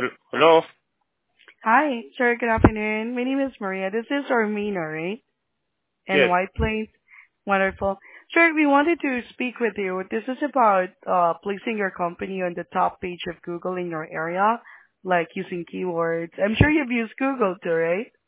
Hello? Hi, sir. Good afternoon. My name is Maria. This is Armina, right? In Yes. White Plains. Wonderful. Sir, we wanted to speak with you. This is about placing your company on the top page of Google in your area, like using keywords. I'm sure you've used Google too, right?